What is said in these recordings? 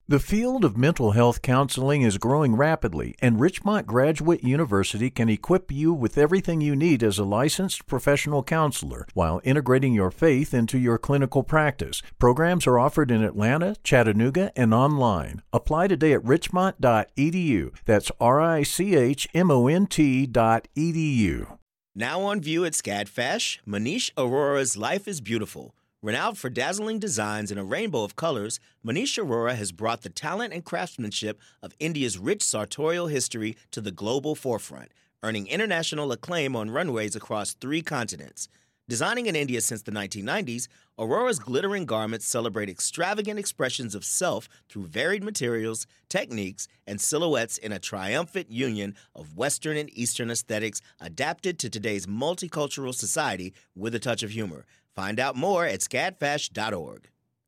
The field of mental health counseling is growing rapidly, and Richmont Graduate University can equip you with everything you need as a licensed professional counselor while integrating your faith into your clinical practice. Programs are offered in Atlanta, Chattanooga, and online. Apply today at richmont.edu. That's richmont.edu. Now on view at SCADFesh, Manish Arora's Life is Beautiful. Renowned for dazzling designs in a rainbow of colors, Manish Arora has brought the talent and craftsmanship of India's rich sartorial history to the global forefront, earning international acclaim on runways across 3 continents. Designing in India since the 1990s, Aurora's glittering garments celebrate extravagant expressions of self through varied materials, techniques, and silhouettes in a triumphant union of Western and Eastern aesthetics adapted to today's multicultural society with a touch of humor. Find out more at scadfash.org.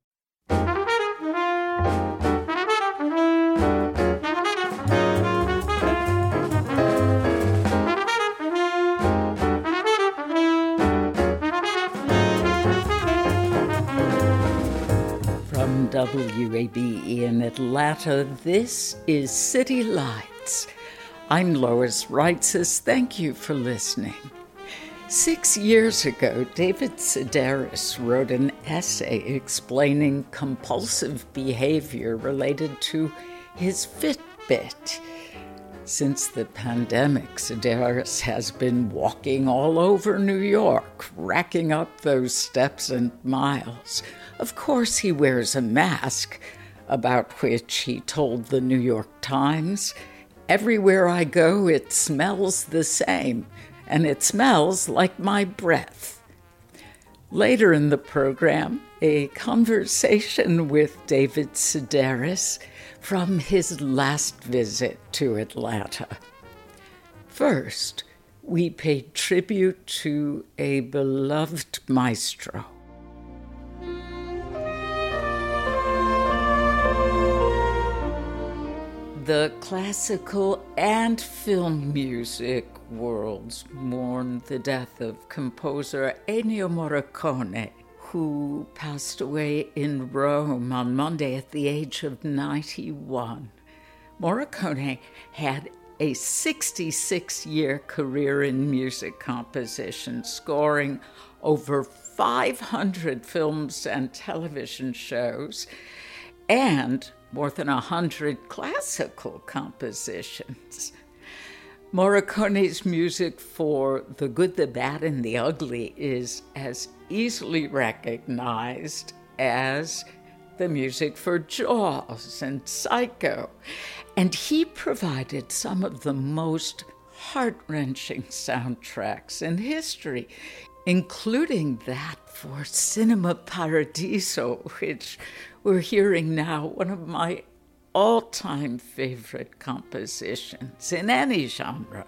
From WABE in Atlanta, this is City Lights. I'm Lois Reitzes. Thank you for listening. 6 years ago, David Sedaris wrote an essay explaining compulsive behavior related to his Fitbit. Since the pandemic, Sedaris has been walking all over New York, racking up those steps and miles. Of course, he wears a mask, about which he told the New York Times, "Everywhere I go, it smells the same. And it smells like my breath." Later in the program, a conversation with David Sedaris from his last visit to Atlanta. First, we paid tribute to a beloved maestro. The classical and film music worlds mourn the death of composer Ennio Morricone, who passed away in Rome on Monday at the age of 91. Morricone had a 66-year career in music composition, scoring over 500 films and television shows, and more than 100 classical compositions. Morricone's music for The Good, the Bad, and the Ugly is as easily recognized as the music for Jaws and Psycho. And he provided some of the most heart-wrenching soundtracks in history, including that for Cinema Paradiso, which we're hearing now, one of my all-time favorite compositions in any genre.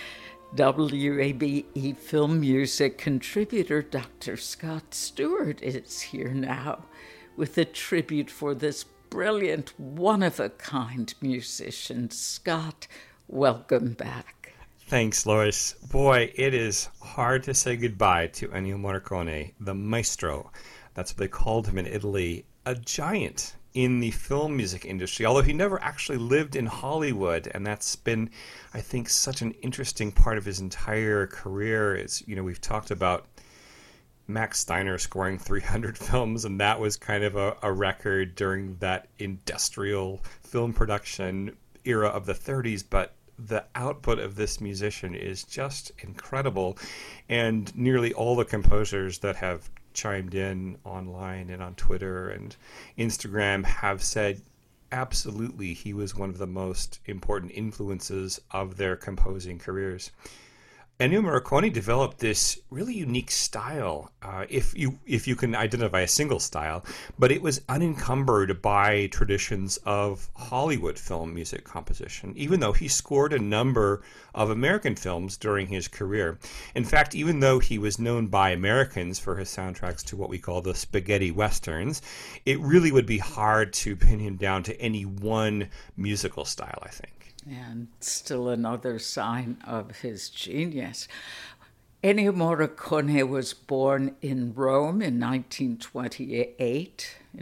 WABE film music contributor Dr. Scott Stewart is here now with a tribute for this brilliant, one-of-a-kind musician. Scott, welcome back. Thanks, Lois. Boy, it is hard to say goodbye to Ennio Morricone, the maestro. That's what they called him in Italy, a giant in the film music industry, although he never actually lived in Hollywood, and that's been, I think, such an interesting part of his entire career. Is, you know, we've talked about Max Steiner scoring 300 films, and that was kind of a record during that industrial film production era of the 30s, but the output of this musician is just incredible, and nearly all the composers that have chimed in online and on Twitter and Instagram have said absolutely he was one of the most important influences of their composing careers. Ennio Morricone developed this really unique style, if you can identify a single style, but it was unencumbered by traditions of Hollywood film music composition, even though he scored a number of American films during his career. In fact, even though he was known by Americans for his soundtracks to what we call the spaghetti westerns, it really would be hard to pin him down to any one musical style, I think. And still another sign of his genius. Ennio Morricone was born in Rome in 1928. In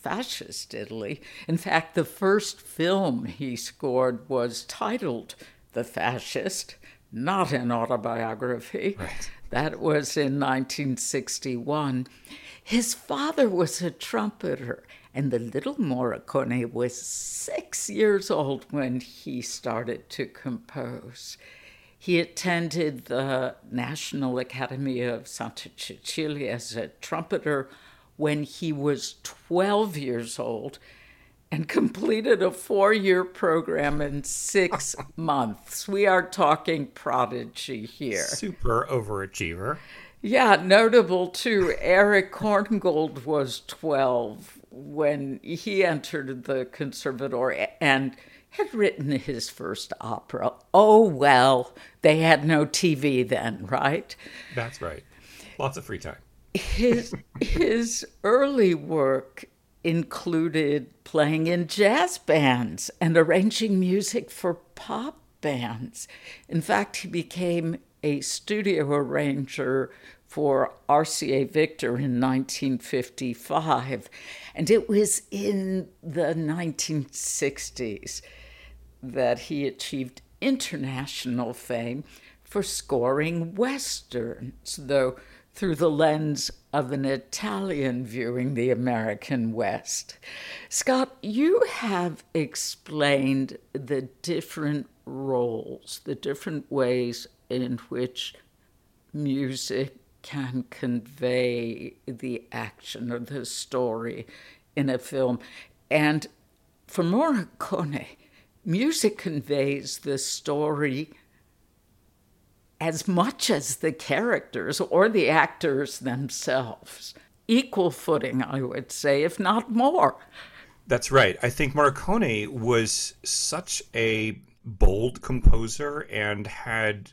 fascist Italy. In fact, the first film he scored was titled The Fascist, not an autobiography. Right. That was in 1961. His father was a trumpeter, and the little Morricone was 6 years old when he started to compose. He attended the National Academy of Santa Cecilia as a trumpeter when he was 12 years old and completed a 4-year program in 6 months. We are talking prodigy here. Super overachiever. Yeah, notable too, Erich Korngold was 12 when he entered the conservatory and had written his first opera. Oh, well, they had no TV then, right? That's right. Lots of free time. His early work included playing in jazz bands and arranging music for pop bands. In fact, he became a studio arranger for RCA Victor in 1955. And it was in the 1960s that he achieved international fame for scoring westerns, though through the lens of an Italian viewing the American West. Scott, you have explained the different roles, the different ways in which music can convey the action or the story in a film. And for Morricone, music conveys the story as much as the characters or the actors themselves. Equal footing, I would say, if not more. That's right. I think Morricone was such a bold composer and had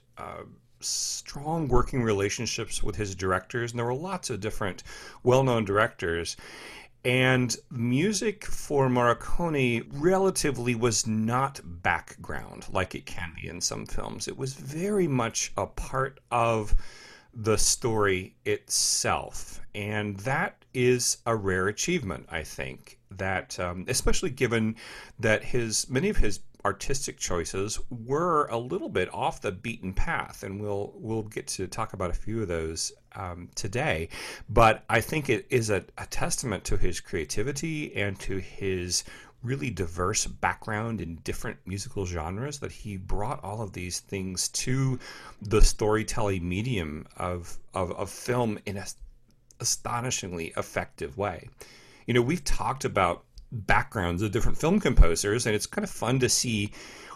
strong working relationships with his directors. And there were lots of different well-known directors. And music for Morricone relatively was not background like it can be in some films. It was very much a part of the story itself. And that is a rare achievement, I think, that especially given that many of his artistic choices were a little bit off the beaten path, and we'll get to talk about a few of those today. But I think it is a testament to his creativity and to his really diverse background in different musical genres that he brought all of these things to the storytelling medium of film in an astonishingly effective way. You know, we've talked about backgrounds of different film composers, and it's kind of fun to see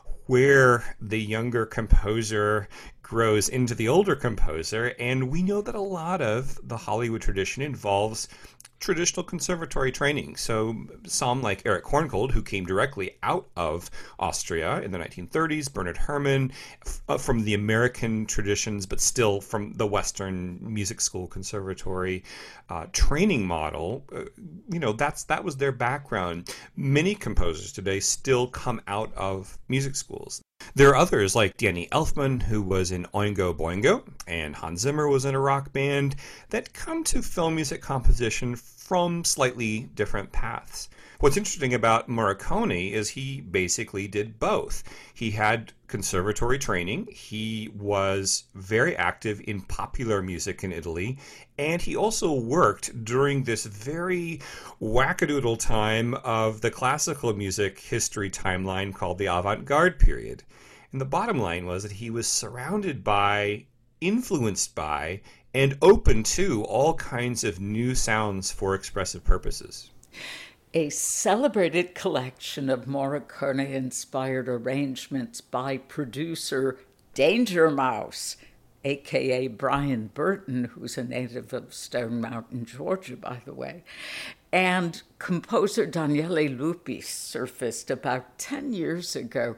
where the younger composer grows into the older composer. And we know that a lot of the Hollywood tradition involves traditional conservatory training. So some like Erich Korngold, who came directly out of Austria in the 1930s, Bernard Herrmann, from the American traditions, but still from the Western music school conservatory training model, that was their background. Many composers today still come out of music schools. There are others like Danny Elfman, who was in Oingo Boingo, and Hans Zimmer was in a rock band, that come to film music composition from slightly different paths. What's interesting about Morricone is he basically did both. He had conservatory training, he was very active in popular music in Italy, and he also worked during this very wackadoodle time of the classical music history timeline called the avant-garde period. And the bottom line was that he was surrounded by, influenced by, and open to all kinds of new sounds for expressive purposes. A celebrated collection of Morricone-inspired arrangements by producer Danger Mouse, a.k.a. Brian Burton, who's a native of Stone Mountain, Georgia, by the way, and composer Daniele Lupi surfaced about 10 years ago.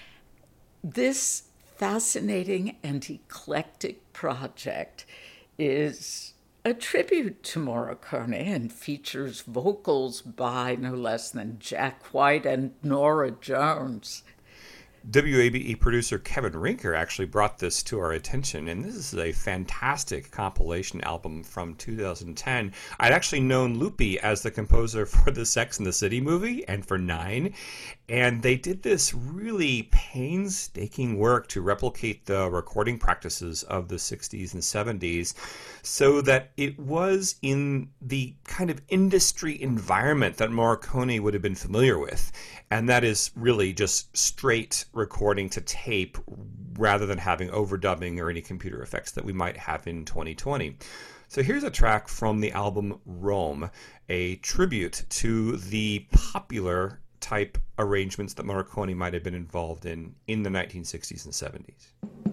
This fascinating and eclectic project is a tribute to Morricone and features vocals by no less than Jack White and Norah Jones. WABE producer Kevin Rinker actually brought this to our attention, and this is a fantastic compilation album from 2010. I'd actually known Loopy as the composer for the Sex and the City movie and for Nine, and they did this really painstaking work to replicate the recording practices of the 60s and 70s so that it was in the kind of industry environment that Morricone would have been familiar with. And that is really just straight recording to tape rather than having overdubbing or any computer effects that we might have in 2020. So here's a track from the album Rome, a tribute to the popular type arrangements that Morricone might have been involved in the 1960s and 70s.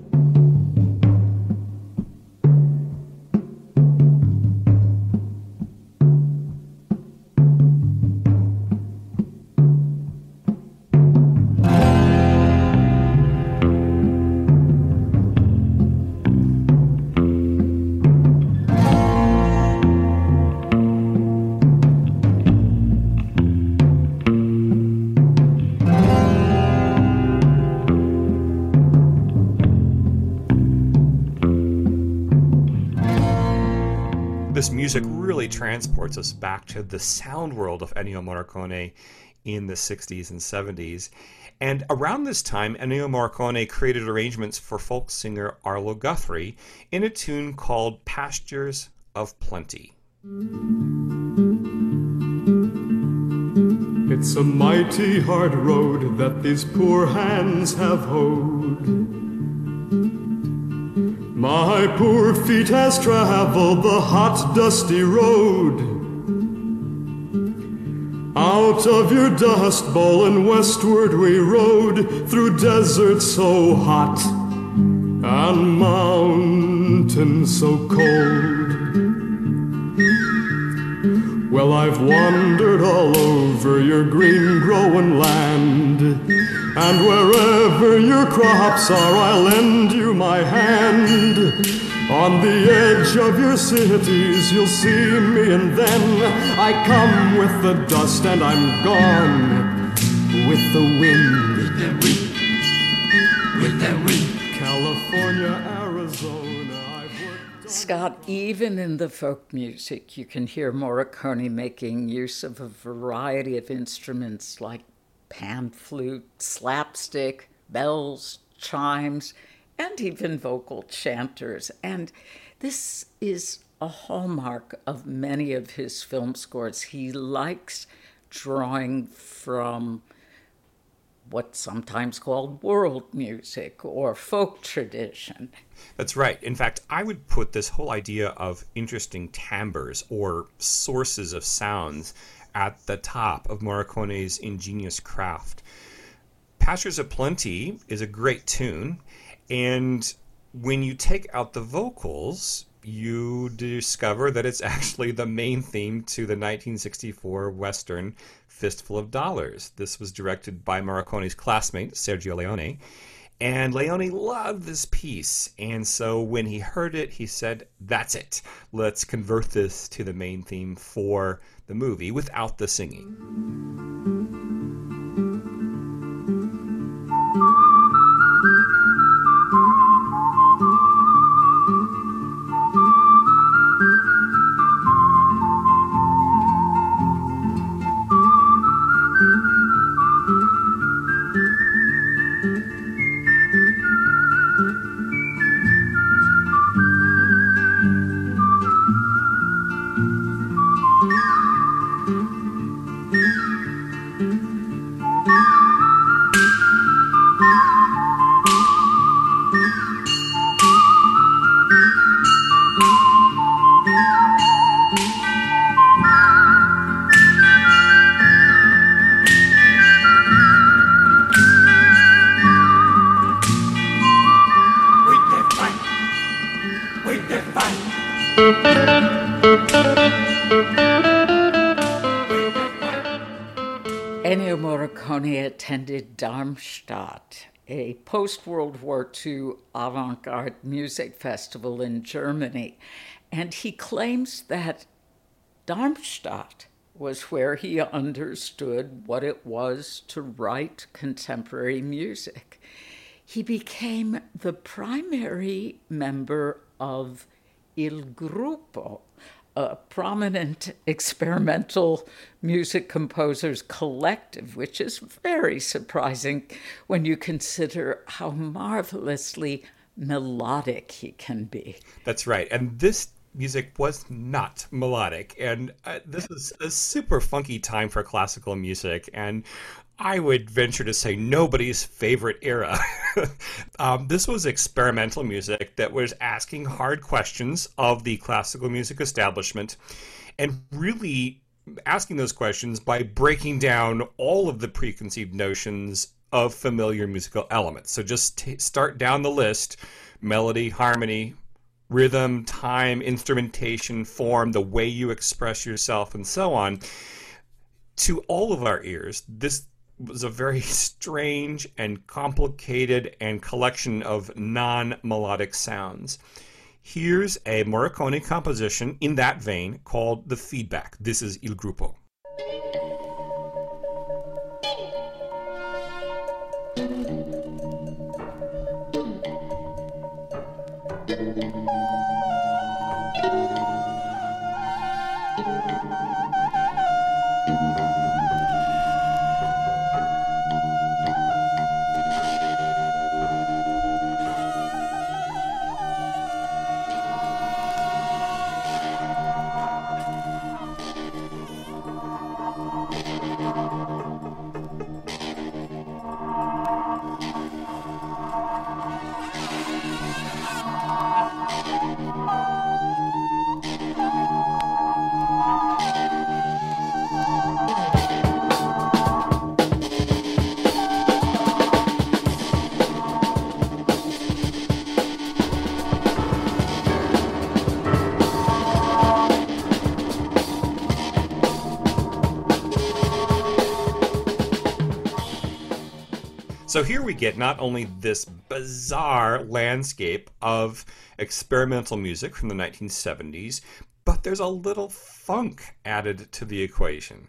This music really transports us back to the sound world of Ennio Morricone in the 60s and 70s. And around this time, Ennio Morricone created arrangements for folk singer Arlo Guthrie in a tune called Pastures of Plenty. It's a mighty hard road that these poor hands have hoed. My poor feet has traveled the hot, dusty road. Out of your dust bowl and westward we rode, through deserts so hot and mountains so cold. Well, I've wandered all over your green growing land, and wherever your crops are, I'll lend you my hand. On the edge of your cities, you'll see me, and then I come with the dust, and I'm gone with the wind. With the wind, with the wind. California, Arizona, I've worked. Scott, even in the folk music, you can hear Morricone making use of a variety of instruments like pan flute, slapstick, bells, chimes, and even vocal chanters. And this is a hallmark of many of his film scores. He likes drawing from what's sometimes called world music or folk tradition. That's right. In fact, I would put this whole idea of interesting timbres or sources of sounds at the top of Morricone's ingenious craft. Pastures of Plenty is a great tune, and when you take out the vocals, you discover that it's actually the main theme to the 1964 Western Fistful of Dollars. This was directed by Morricone's classmate, Sergio Leone, and Leone loved this piece, and so when he heard it, he said, that's it. Let's convert this to the main theme for the movie without the singing. Ennio Morricone attended Darmstadt, a post-World War II avant-garde music festival in Germany, and he claims that Darmstadt was where he understood what it was to write contemporary music. He became the primary member of Il Gruppo, a prominent experimental music composers collective, which is very surprising when you consider how marvelously melodic he can be. That's right. And this music was not melodic. And this is a super funky time for classical music. And I would venture to say nobody's favorite era. This was experimental music that was asking hard questions of the classical music establishment and really asking those questions by breaking down all of the preconceived notions of familiar musical elements. So just start down the list: melody, harmony, rhythm, time, instrumentation, form, the way you express yourself, and so on. To all of our ears, this was a very strange and complicated and collection of non-melodic sounds. Here's a Morricone composition in that vein called The Feedback. This is Il Gruppo. So here we get not only this bizarre landscape of experimental music from the 1970s, but there's a little funk added to the equation.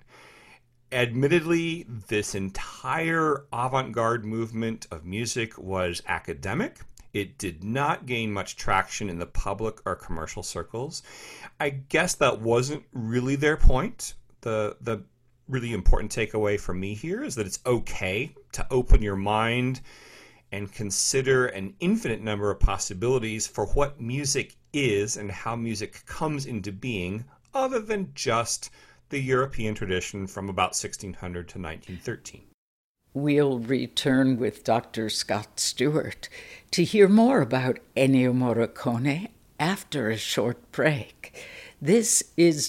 Admittedly, this entire avant-garde movement of music was academic. It did not gain much traction in the public or commercial circles. I guess that wasn't really their point. The really important takeaway for me here is that it's okay to open your mind and consider an infinite number of possibilities for what music is and how music comes into being, other than just the European tradition from about 1600 to 1913. We'll return with Dr. Scott Stewart to hear more about Ennio Morricone after a short break. This is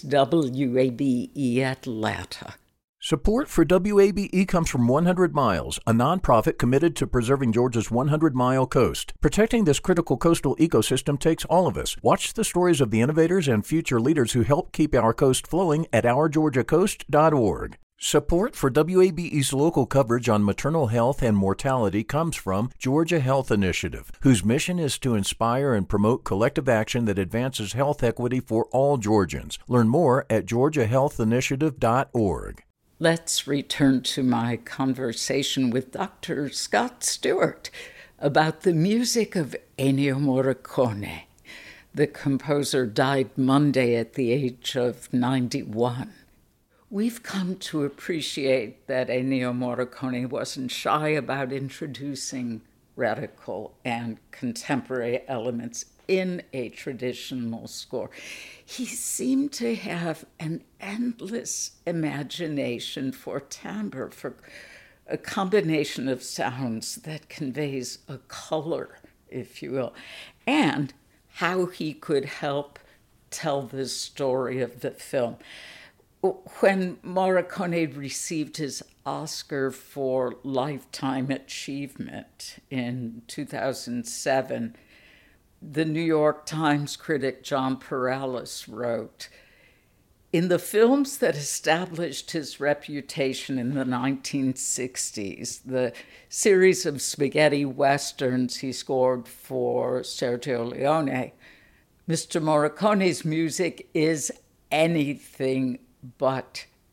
WABE Atlanta. Support for WABE comes from 100 Miles, a nonprofit committed to preserving Georgia's 100-mile coast. Protecting this critical coastal ecosystem takes all of us. Watch the stories of the innovators and future leaders who help keep our coast flowing at OurGeorgiaCoast.org. Support for WABE's local coverage on maternal health and mortality comes from Georgia Health Initiative, whose mission is to inspire and promote collective action that advances health equity for all Georgians. Learn more at GeorgiaHealthInitiative.org. Let's return to my conversation with Dr. Scott Stewart about the music of Ennio Morricone. The composer died Monday at the age of 91. We've come to appreciate that Ennio Morricone wasn't shy about introducing radical and contemporary elements in a traditional score. He seemed to have an endless imagination for timbre, for a combination of sounds that conveys a color, if you will, and how he could help tell the story of the film. When Morricone received his Oscar for Lifetime Achievement in 2007, the New York Times critic John Perales wrote, "In the films that established his reputation in the 1960s, the series of spaghetti westerns he scored for Sergio Leone, Mr. Morricone's music is anything but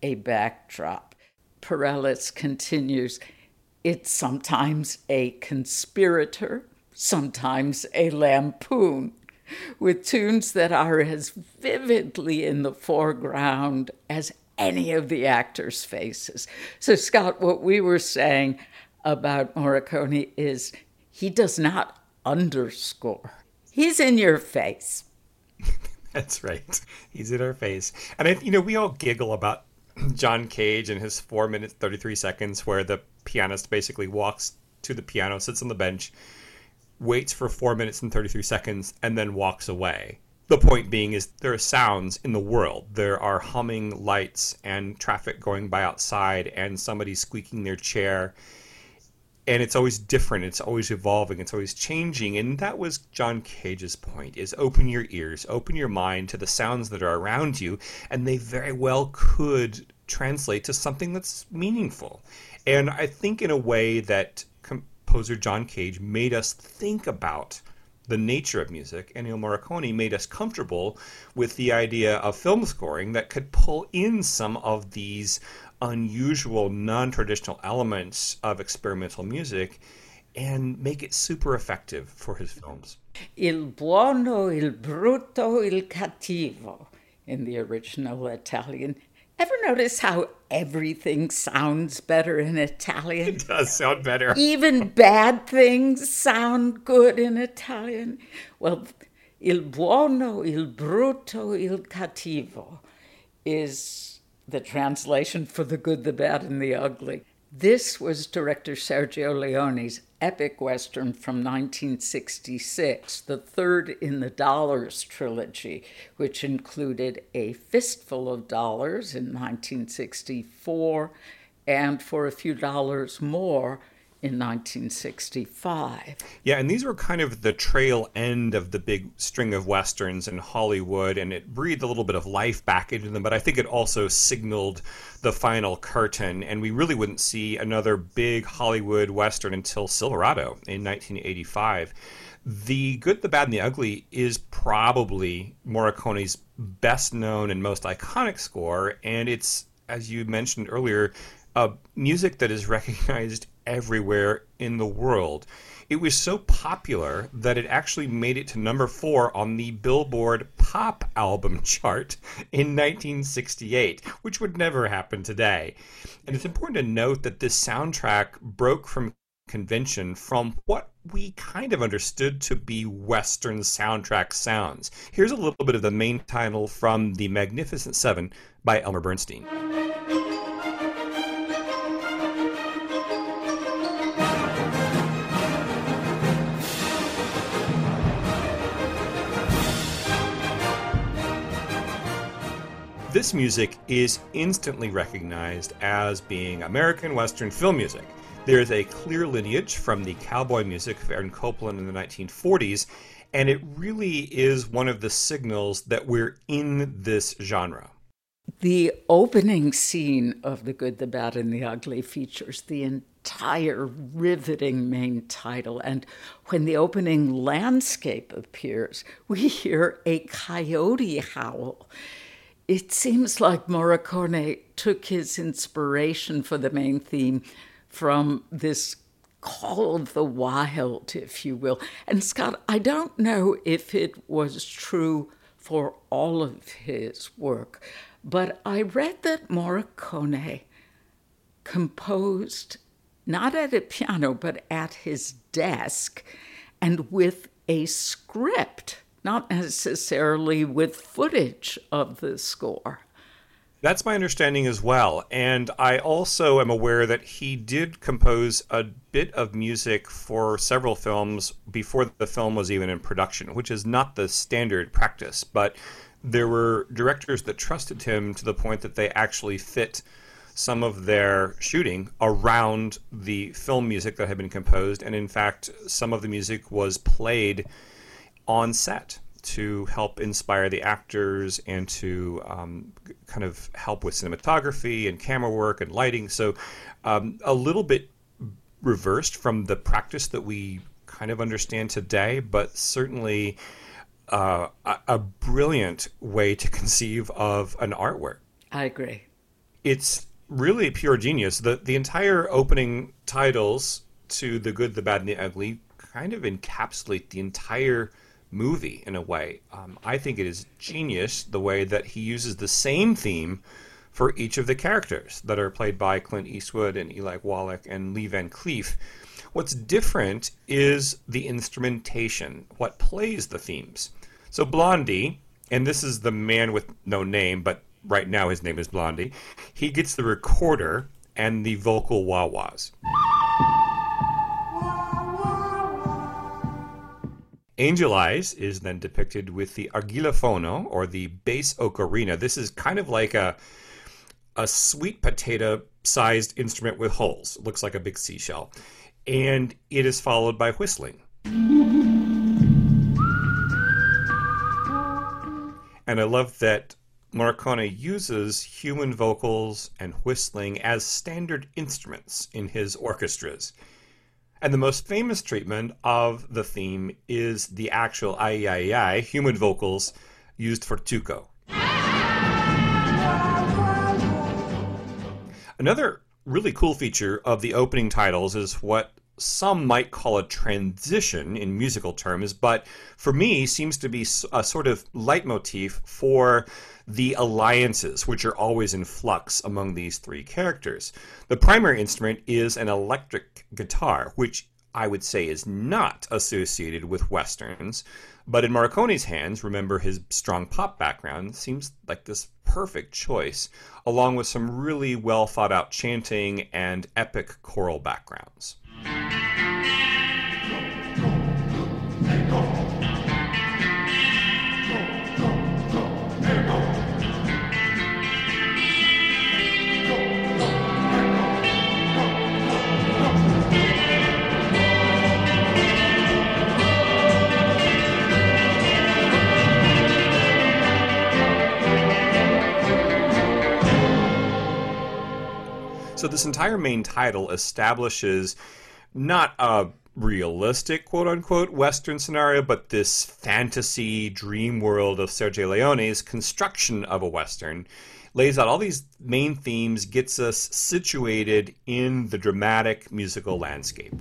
a backdrop. Pareles continues, it's sometimes a conspirator, sometimes a lampoon, with tunes that are as vividly in the foreground as any of the actors' faces. So, Scott, what we were saying about Morricone is he does not underscore. He's in your face. That's right. He's in our face. And, we all giggle about John Cage and his 4 minutes, 33 seconds, where the pianist basically walks to the piano, sits on the bench, waits for 4 minutes and 33 seconds, and then walks away. The point being is there are sounds in the world. There are humming lights and traffic going by outside and somebody squeaking their chair. And it's always different. It's always evolving. It's always changing. And that was John Cage's point, is open your ears, open your mind to the sounds that are around you. And they very well could translate to something that's meaningful. And I think in a way that composer John Cage made us think about the nature of music, Ennio Morricone made us comfortable with the idea of film scoring that could pull in some of these unusual, non-traditional elements of experimental music and make it super effective for his films. Il buono, il brutto, il cattivo in the original Italian. Ever notice how everything sounds better in Italian? It does sound better. Even bad things sound good in Italian. Well, il buono, il brutto, il cattivo is the translation for the good, the bad, and the ugly. This was director Sergio Leone's epic Western from 1966, the third in the Dollars trilogy, which included A Fistful of Dollars in 1964 and For a Few Dollars More in 1965. Yeah, and these were kind of the trail end of the big string of Westerns in Hollywood, and it breathed a little bit of life back into them, but I think it also signaled the final curtain, and we really wouldn't see another big Hollywood Western until Silverado in 1985. The Good, the Bad, and the Ugly is probably Morricone's best known and most iconic score, and it's, as you mentioned earlier, music that is recognized everywhere in the world. It was so popular that it actually made it to number 4 on the Billboard Pop Album chart in 1968, which would never happen today. And it's important to note that this soundtrack broke from convention from what we kind of understood to be Western soundtrack sounds. Here's a little bit of the main title from The Magnificent Seven by Elmer Bernstein. This music is instantly recognized as being American Western film music. There is a clear lineage from the cowboy music of Aaron Copland in the 1940s, and it really is one of the signals that we're in this genre. The opening scene of The Good, the Bad, and the Ugly features the entire riveting main title, and when the opening landscape appears, we hear a coyote howl. It seems like Morricone took his inspiration for the main theme from this call of the wild, if you will. And Scott, I don't know if it was true for all of his work, but I read that Morricone composed not at a piano, but at his desk and with a script, not necessarily with footage of the score. That's my understanding as well. And I also am aware that he did compose a bit of music for several films before the film was even in production, which is not the standard practice. But there were directors that trusted him to the point that they actually fit some of their shooting around the film music that had been composed. And in fact, some of the music was played on set to help inspire the actors and to kind of help with cinematography and camera work and lighting. So a little bit reversed from the practice that we kind of understand today, but certainly a brilliant way to conceive of an artwork. I agree. It's really pure genius. The entire opening titles to The Good, the Bad, and the Ugly kind of encapsulate the entire movie in a way. I think it is genius the way that he uses the same theme for each of the characters that are played by Clint Eastwood and Eli Wallach and Lee Van Cleef. What's different is the instrumentation, what plays the themes. So Blondie, and this is the man with no name, but right now his name is Blondie, he gets the recorder and the vocal wah-wahs. Angel Eyes is then depicted with the argillofono, or the bass ocarina. This is kind of like a sweet potato-sized instrument with holes. It looks like a big seashell. And it is followed by whistling. And I love that Morricone uses human vocals and whistling as standard instruments in his orchestras. And the most famous treatment of the theme is the actual ai, human vocals used for Tuco. Another really cool feature of the opening titles is what some might call a transition in musical terms, but for me seems to be a sort of leitmotif for the alliances, which are always in flux among these three characters. The primary instrument is an electric guitar, which I would say is not associated with Westerns, but in Morricone's hands, remember his strong pop background, seems like this perfect choice, along with some really well thought out chanting and epic choral backgrounds. So this entire main title establishes not a realistic, quote-unquote, Western scenario, but this fantasy dream world of Sergio Leone's construction of a Western. Lays out all these main themes, gets us situated in the dramatic musical landscape.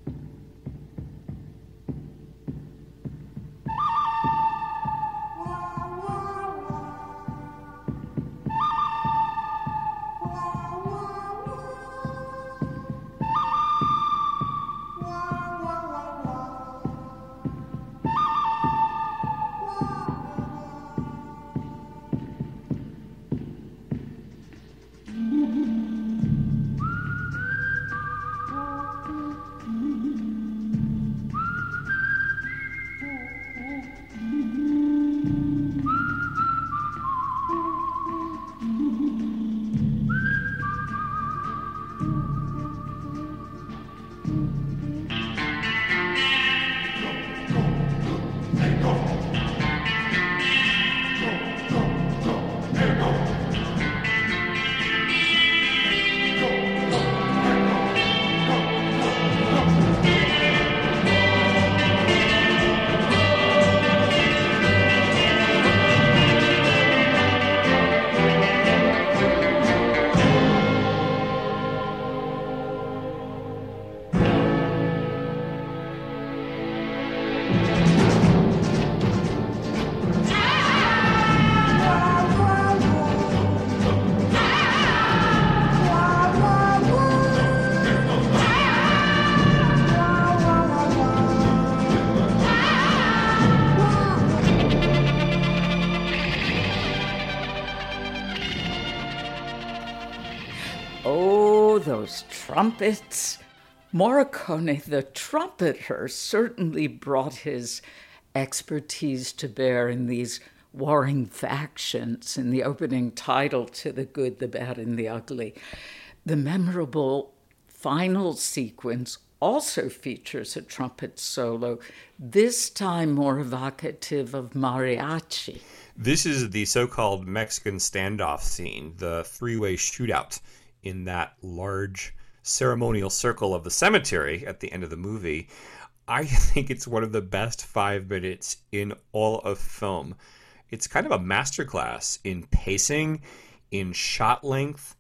Those trumpets. Morricone, the trumpeter, certainly brought his expertise to bear in these warring factions in the opening title to The Good, the Bad, and the Ugly. The memorable final sequence also features a trumpet solo, this time more evocative of mariachi. This is the so-called Mexican standoff scene, the three-way shootout in that large ceremonial circle of the cemetery at the end of the movie. I think it's one of the best 5 minutes in all of film. It's kind of a masterclass in pacing, in shot length,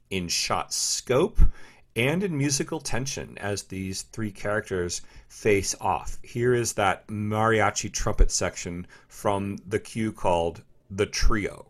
in shot scope, and in musical tension as these three characters face off. Here is that mariachi trumpet section from the cue called The Trio.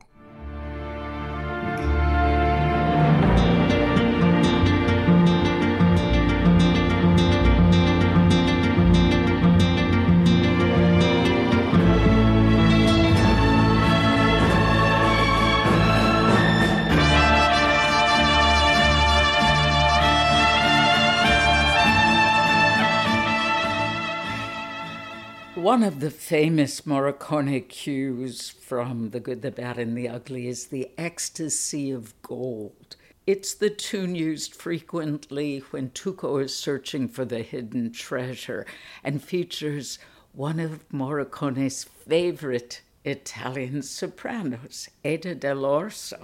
One of the famous Morricone cues from The Good, the Bad, and the Ugly is the Ecstasy of Gold. It's the tune used frequently when Tuco is searching for the hidden treasure and features one of Morricone's favorite Italian sopranos, Ada Dell'Orso.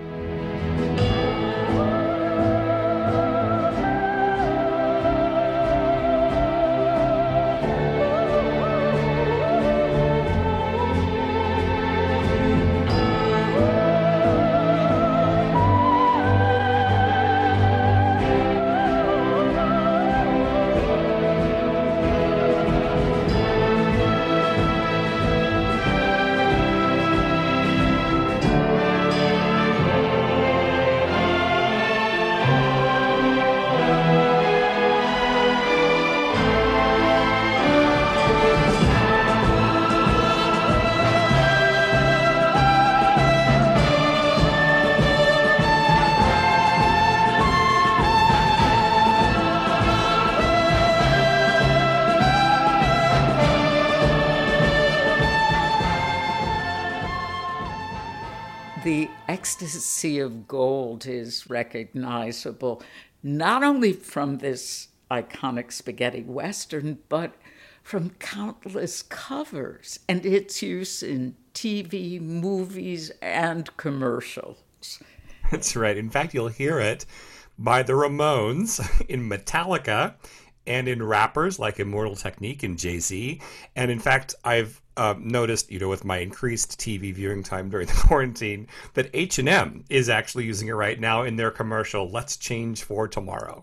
The Ecstasy of Gold is recognizable not only from this iconic spaghetti western, but from countless covers and its use in TV, movies, and commercials. That's right. In fact, you'll hear it by the Ramones in Metallica and in rappers like Immortal Technique and Jay-Z. And in fact, I've noticed, with my increased TV viewing time during the quarantine, that H&M is actually using it right now in their commercial, Let's Change for Tomorrow.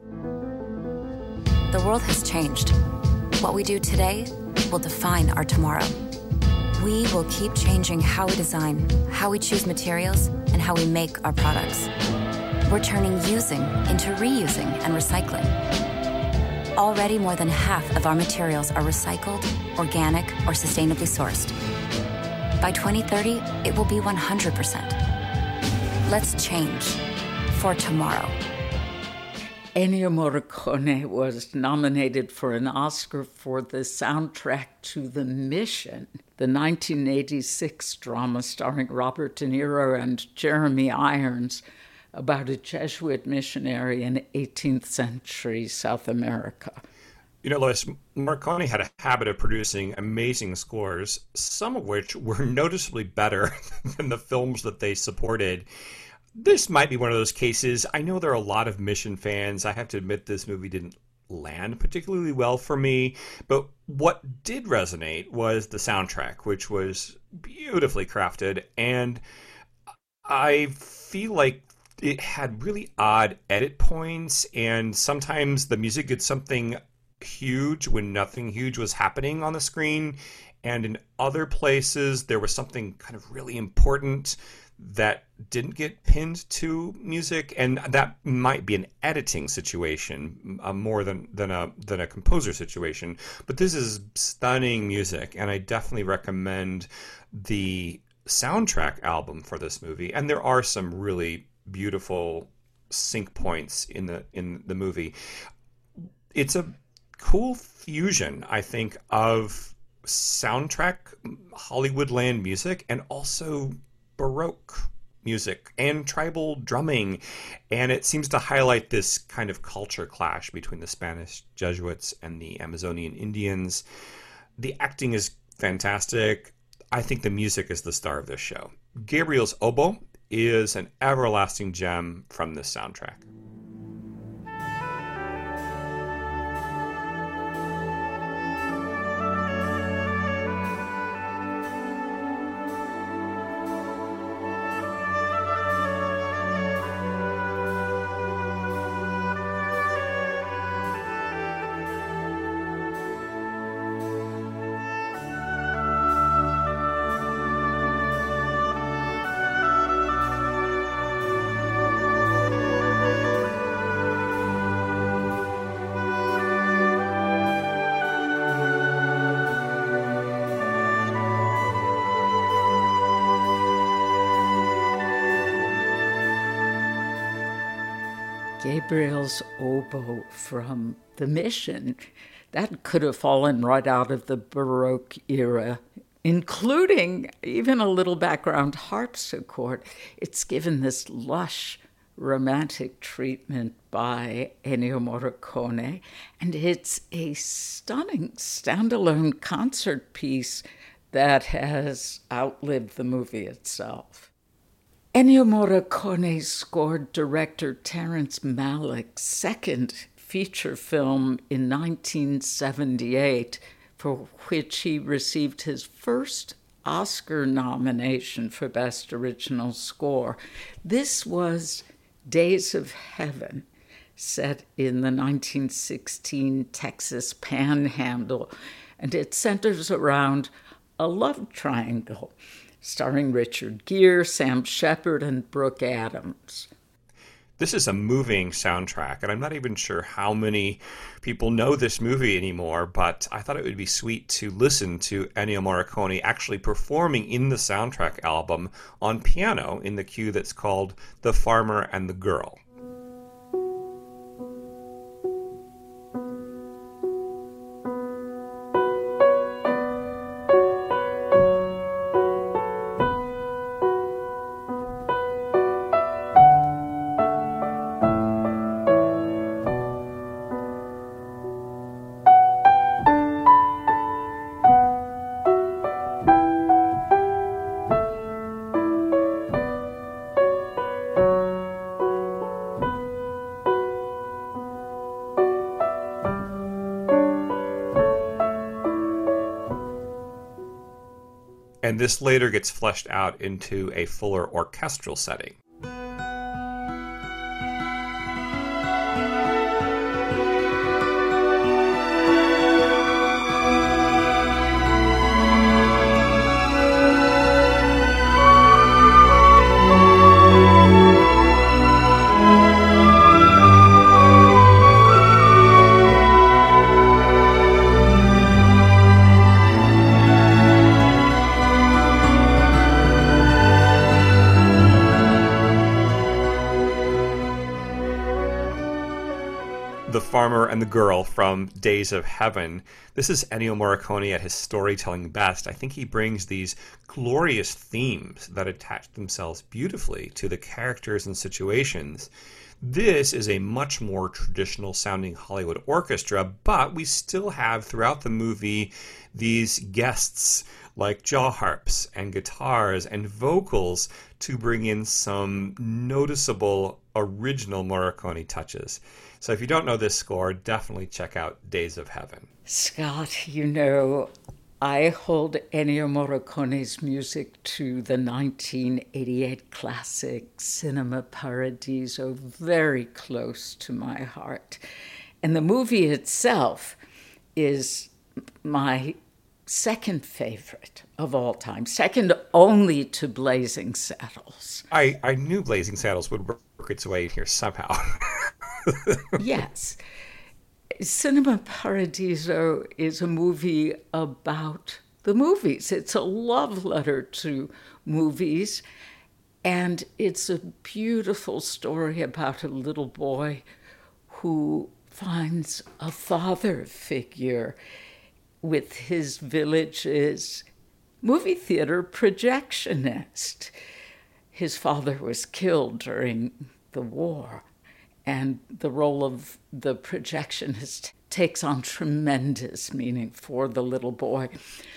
The world has changed. What we do today will define our tomorrow. We will keep changing how we design, how we choose materials, and how we make our products. We're turning using into reusing and recycling. Already more than half of our materials are recycled, organic, or sustainably sourced. By 2030, it will be 100%. Let's change for tomorrow. Ennio Morricone was nominated for an Oscar for the soundtrack to The Mission, the 1986 drama starring Robert De Niro and Jeremy Irons, about a Jesuit missionary in 18th century South America. Lois, Morricone had a habit of producing amazing scores, some of which were noticeably better than the films that they supported. This might be one of those cases. I know there are a lot of Mission fans. I have to admit this movie didn't land particularly well for me, but what did resonate was the soundtrack, which was beautifully crafted, and I feel like it had really odd edit points, and sometimes the music did something huge when nothing huge was happening on the screen, and in other places there was something kind of really important that didn't get pinned to music, and that might be an editing situation more than a composer situation. But this is stunning music, and I definitely recommend the soundtrack album for this movie. And there are some really beautiful sync points in the movie. It's a cool fusion, I think, of soundtrack Hollywoodland music and also Baroque music and tribal drumming, and it seems to highlight this kind of culture clash between the Spanish Jesuits and the Amazonian Indians. The acting is fantastic. I think the music is the star of this show. Gabriel's oboe is an everlasting gem from this soundtrack. Gabriel's oboe from The Mission, that could have fallen right out of the Baroque era, including even a little background harpsichord. It's given this lush, romantic treatment by Ennio Morricone, and it's a stunning standalone concert piece that has outlived the movie itself. Ennio Morricone scored director Terrence Malick's second feature film in 1978, for which he received his first Oscar nomination for Best Original Score. This was Days of Heaven, set in the 1916 Texas Panhandle, and it centers around a love triangle starring Richard Gere, Sam Shepard, and Brooke Adams. This is a moving soundtrack, and I'm not even sure how many people know this movie anymore, but I thought it would be sweet to listen to Ennio Morricone actually performing in the soundtrack album on piano in the cue that's called The Farmer and the Girl. And this later gets fleshed out into a fuller orchestral setting. The Farmer and the Girl from Days of Heaven. This is Ennio Morricone at his storytelling best. I think he brings these glorious themes that attach themselves beautifully to the characters and situations. This is a much more traditional sounding Hollywood orchestra, but we still have throughout the movie these guests like jaw harps and guitars and vocals to bring in some noticeable original Morricone touches. So if you don't know this score, definitely check out Days of Heaven. Scott, you know, I hold Ennio Morricone's music to the 1988 classic Cinema Paradiso very close to my heart. And the movie itself is my second favorite of all time, second only to Blazing Saddles. I knew Blazing Saddles would work its way in here somehow. Yes. Cinema Paradiso is a movie about the movies. It's a love letter to movies, and it's a beautiful story about a little boy who finds a father figure with his village's movie theater projectionist. His father was killed during the war, and the role of the projectionist takes on tremendous meaning for the little boy.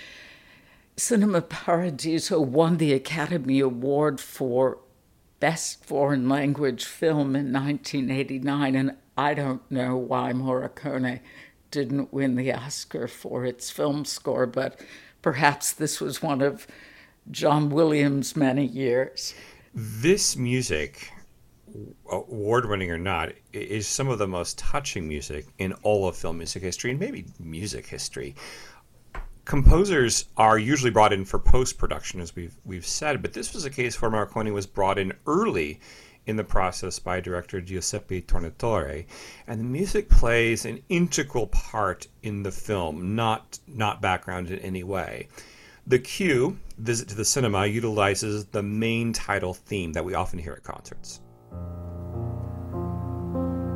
Cinema Paradiso won the Academy Award for Best Foreign Language Film in 1989, and I don't know why Morricone didn't win the Oscar for its film score, but perhaps this was one of John Williams' many years. This music, award-winning or not, is some of the most touching music in all of film music history, and maybe music history. Composers are usually brought in for post-production, as we've said, but this was a case where Morricone was brought in early in the process by director Giuseppe Tornatore, and the music plays an integral part in the film, not background in any way. The cue, Visit to the Cinema, utilizes the main title theme that we often hear at concerts.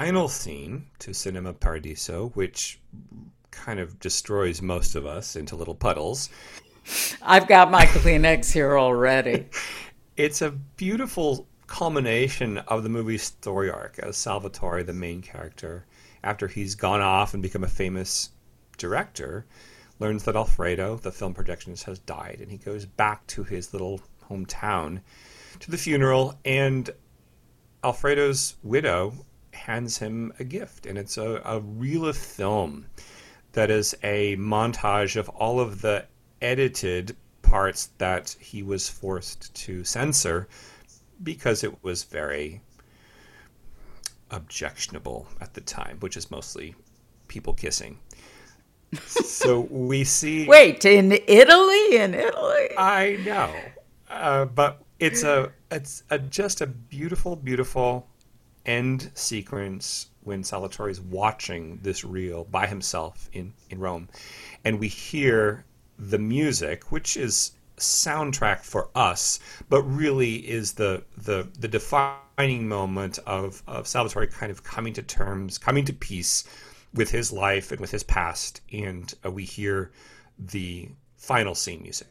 final scene to Cinema Paradiso, which kind of destroys most of us into little puddles. I've got my Kleenex here already. It's a beautiful culmination of the movie's story arc as Salvatore, the main character, after he's gone off and become a famous director, learns that Alfredo, the film projectionist, has died, and he goes back to his little hometown to the funeral, and Alfredo's widow hands him a gift, and it's a reel of film that is a montage of all of the edited parts that he was forced to censor because it was very objectionable at the time, which is mostly people kissing. So we see... Wait, in Italy? In Italy? I know. But it's just a beautiful, beautiful end sequence when Salvatore is watching this reel by himself in Rome. And we hear the music, which is soundtrack for us, but really is the defining moment of Salvatore kind of coming to terms, coming to peace with his life and with his past. And we hear the final scene music.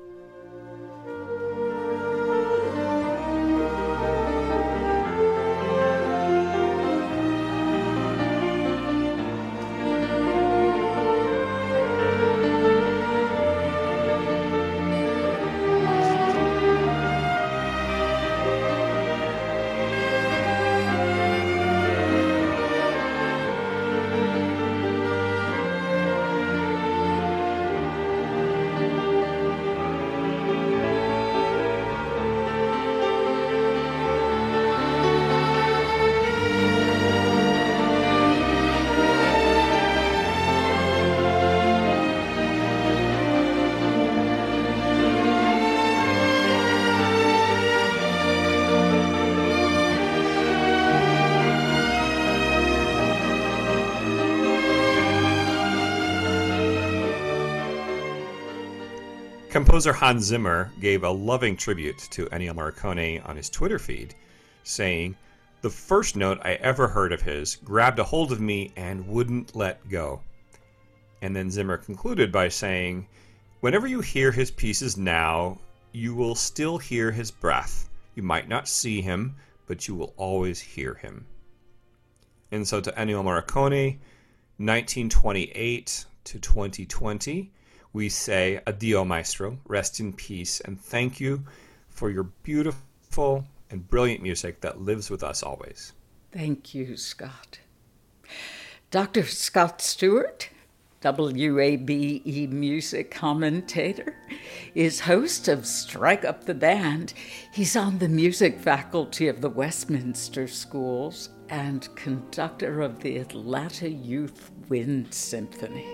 Composer Hans Zimmer gave a loving tribute to Ennio Morricone on his Twitter feed, saying, "The first note I ever heard of his grabbed a hold of me and wouldn't let go." And then Zimmer concluded by saying, "Whenever you hear his pieces now, you will still hear his breath. You might not see him, but you will always hear him." And so to Ennio Morricone, 1928 to 2020, we say, addio, maestro, rest in peace, and thank you for your beautiful and brilliant music that lives with us always. Thank you, Scott. Dr. Scott Stewart, WABE music commentator, is host of Strike Up the Band. He's on the music faculty of the Westminster Schools and conductor of the Atlanta Youth Wind Symphony.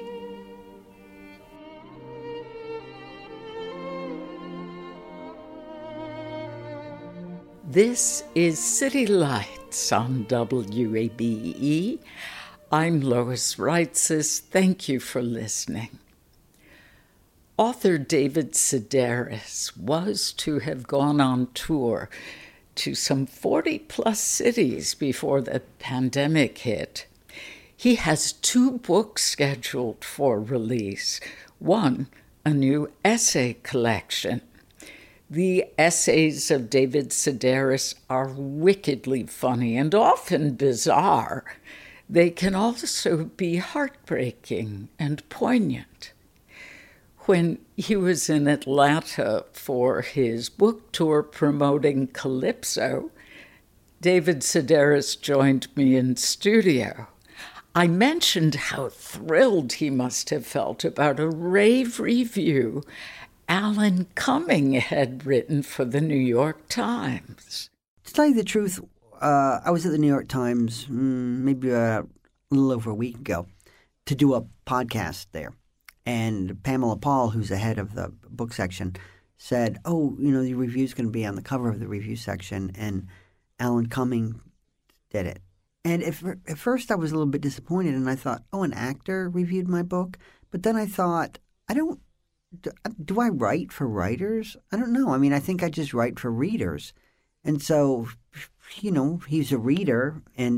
This is City Lights on WABE. I'm Lois Reitzes. Thank you for listening. Author David Sedaris was to have gone on tour to some 40-plus cities before the pandemic hit. He has 2 books scheduled for release. One, a new essay collection. The essays of David Sedaris are wickedly funny and often bizarre. They can also be heartbreaking and poignant. When he was in Atlanta for his book tour promoting Calypso, David Sedaris joined me in studio. I mentioned how thrilled he must have felt about a rave review Alan Cumming had written for the New York Times. To tell you the truth, I was at the New York Times maybe a little over a week ago to do a podcast there. And Pamela Paul, who's the head of the book section, said, the review's going to be on the cover of the review section, and Alan Cumming did it. And at first I was a little bit disappointed, and I thought, an actor reviewed my book? But then I thought, do I write for writers? I don't know. I mean, I think I just write for readers. And so, he's a reader, and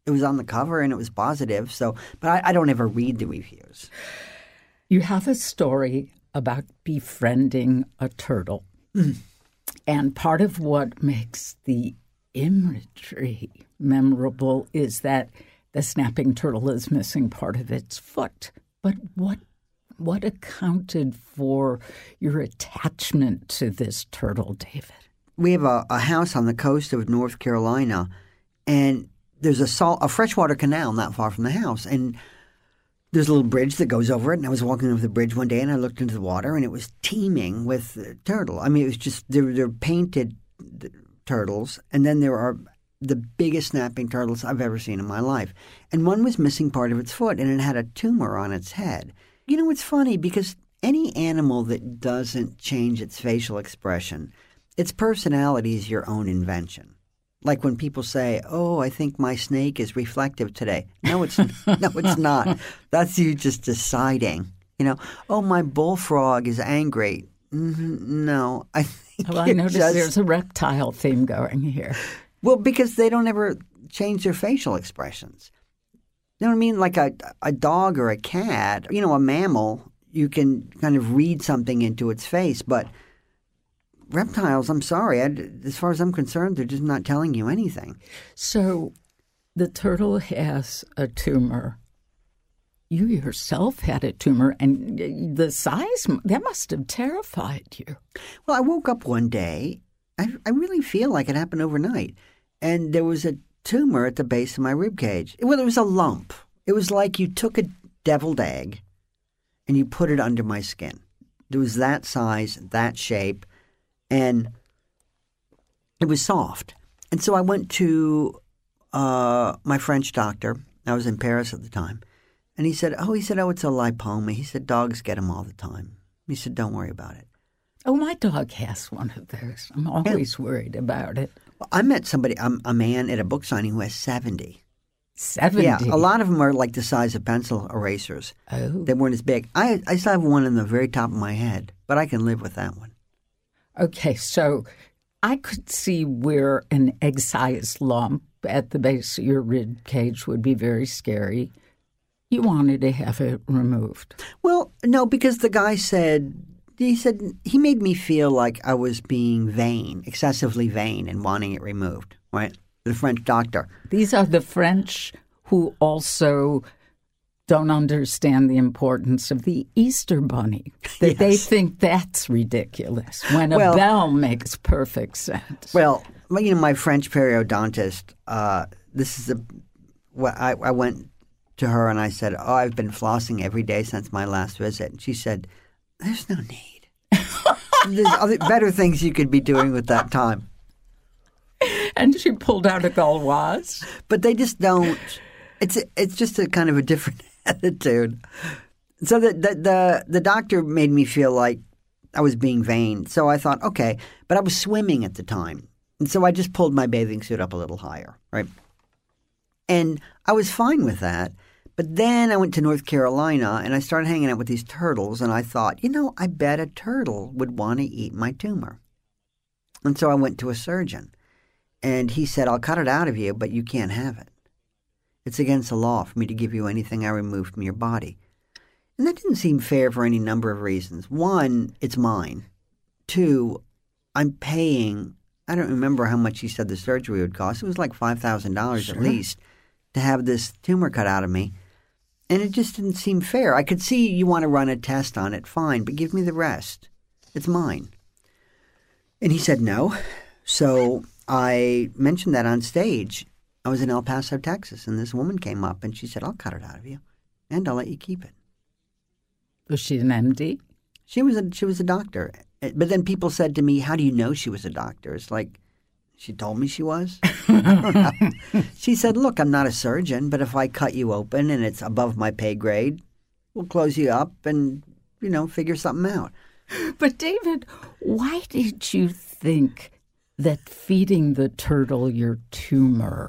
it was on the cover and it was positive. So, but I don't ever read the reviews. You have a story about befriending a turtle. And part of what makes the imagery memorable is that the snapping turtle is missing part of its foot. But what accounted for your attachment to this turtle, David? We have a house on the coast of North Carolina, and there's a freshwater canal not far from the house. And there's a little bridge that goes over it, and I was walking over the bridge one day, and I looked into the water, and it was teeming with turtle. I mean, it was just they're painted turtles, and then there are the biggest snapping turtles I've ever seen in my life. And one was missing part of its foot, and it had a tumor on its head. You know, it's funny because any animal that doesn't change its facial expression, its personality is your own invention. Like when people say, "Oh, I think my snake is reflective today." No, it's not. That's you just deciding. You know, "Oh, my bullfrog is angry." No, I think. Well, I noticed there's a reptile theme going here. Well, because they don't ever change their facial expressions. You know what I mean? Like a dog or a cat, you know, a mammal, you can kind of read something into its face, but reptiles, I'm sorry, as far as I'm concerned, they're just not telling you anything. So the turtle has a tumor. You yourself had a tumor, and the size, that must have terrified you. Well, I woke up one day. I really feel like it happened overnight. And there was a tumor at the base of my rib cage. Well, it was a lump. It was like you took a deviled egg and you put it under my skin. It was that size, that shape, and it was soft. And so I went to my French doctor. I was in Paris at the time. And he said, oh, it's a lipoma. He said, dogs get them all the time. He said, don't worry about it. Oh, my dog has one of those. I'm always worried about it. Well, I met somebody, a man at a book signing who has 70. 70? Yeah, a lot of them are like the size of pencil erasers. Oh. They weren't as big. I still have one in the very top of my head, but I can live with that one. Okay, so I could see where an egg-sized lump at the base of your rib cage would be very scary. You wanted to have it removed. Well, no, because the guy said he made me feel like I was being vain, excessively vain, and wanting it removed, right? The French doctor. These are the French who also don't understand the importance of the Easter Bunny. They think that's ridiculous when a bell makes perfect sense. Well, you know, my French periodontist, I went to her and I said, oh, I've been flossing every day since my last visit. And she said, there's no need. There's better things you could be doing with that time. And she pulled out a Gauloise. But they just don't. It's just a kind of a different attitude. So the doctor made me feel like I was being vain. So I thought, okay. But I was swimming at the time. And so I just pulled my bathing suit up a little higher, right? And I was fine with that. But then I went to North Carolina and I started hanging out with these turtles. And I thought, I bet a turtle would want to eat my tumor. And so I went to a surgeon. And he said, I'll cut it out of you, but you can't have it. It's against the law for me to give you anything I remove from your body. And that didn't seem fair for any number of reasons. One, it's mine. Two, I'm paying, I don't remember how much he said the surgery would cost. It was like $5,000 at least to have this tumor cut out of me. And it just didn't seem fair. I could see you want to run a test on it, fine, but give me the rest. It's mine. And he said no. So I mentioned that on stage. I was in El Paso, Texas, and this woman came up and she said, I'll cut it out of you and I'll let you keep it. Was she an MD? She was a doctor. But then people said to me, how do you know she was a doctor? It's like, she told me she was. She said, look, I'm not a surgeon, but if I cut you open and it's above my pay grade, we'll close you up and, figure something out. But David, why did you think that feeding the turtle your tumor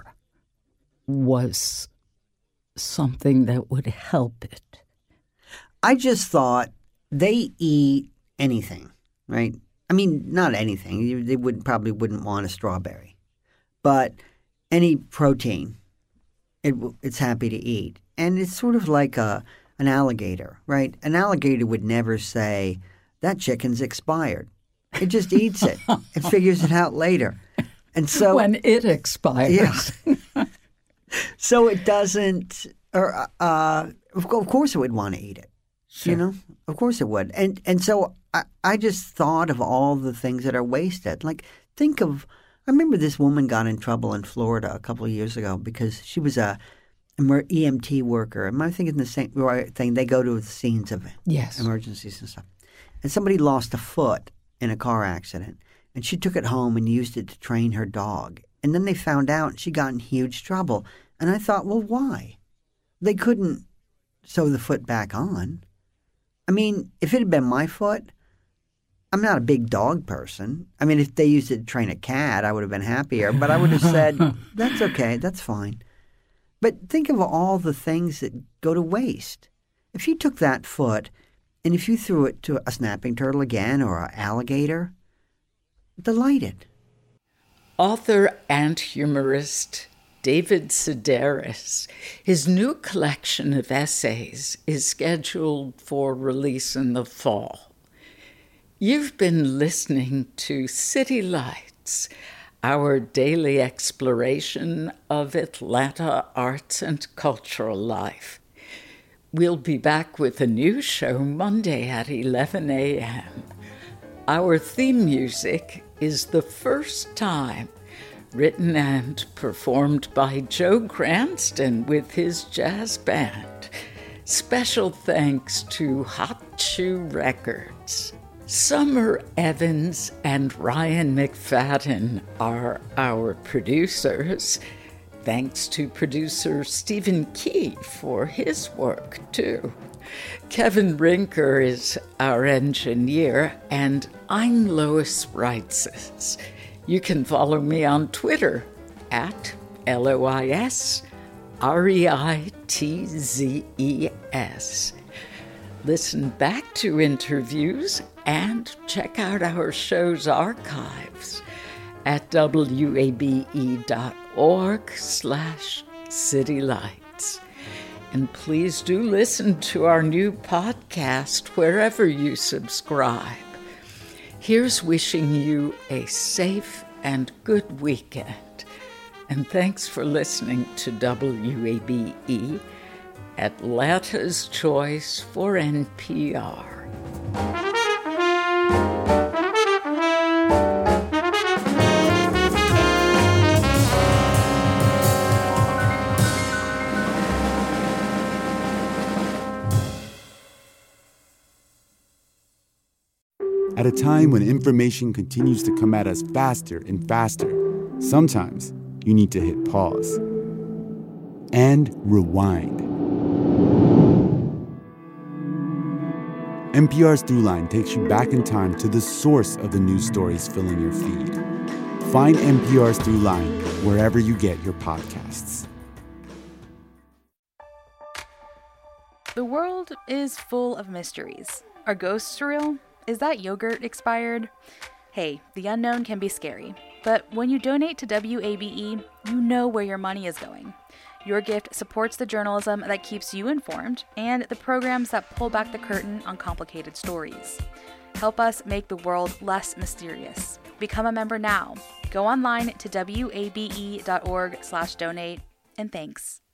was something that would help it? I just thought they eat anything, right? I mean, not anything. They probably wouldn't want a strawberry. But any protein. it's happy to eat. And it's sort of like an alligator, right? An alligator would never say, that chicken's expired. It just eats it. It figures it out later. And so when it expires. Yeah. So it doesn't, or of course it would want to eat it. Sure. You know, of course it would. And so I just thought of all the things that are wasted. Like, I remember this woman got in trouble in Florida a couple of years ago because she was a EMT worker. Am I thinking the same thing? They go to the scenes of emergencies and stuff. And somebody lost a foot in a car accident. And she took it home and used it to train her dog. And then they found out she got in huge trouble. And I thought, well, why? They couldn't sew the foot back on. I mean, if it had been my foot, I'm not a big dog person. I mean, if they used it to train a cat, I would have been happier. But I would have said, that's okay, that's fine. But think of all the things that go to waste. If you took that foot and if you threw it to a snapping turtle again or an alligator, delighted. Author and humorist David Sedaris. His new collection of essays is scheduled for release in the fall. You've been listening to City Lights, our daily exploration of Atlanta arts and cultural life. We'll be back with a new show Monday at 11 a.m. Our theme music is The First Time, written and performed by Joe Cranston with his jazz band. Special thanks to Hot Shoe Records. Summer Evans and Ryan McFadden are our producers. Thanks to producer Stephen Key for his work, too. Kevin Rinker is our engineer, and I'm Lois Reitzes. You can follow me on Twitter at LoisReitzes. Listen back to interviews and check out our show's archives at wabe.org/citylights. And please do listen to our new podcast wherever you subscribe. Here's wishing you a safe and good weekend. And thanks for listening to WABE, Atlanta's Choice for NPR. At a time when information continues to come at us faster and faster, sometimes you need to hit pause and rewind. NPR's Throughline takes you back in time to the source of the news stories filling your feed. Find NPR's Throughline wherever you get your podcasts. The world is full of mysteries. Are ghosts real? Is that yogurt expired? Hey, the unknown can be scary, but when you donate to WABE, you know where your money is going. Your gift supports the journalism that keeps you informed and the programs that pull back the curtain on complicated stories. Help us make the world less mysterious. Become a member now. Go online to wabe.org/donate, and thanks.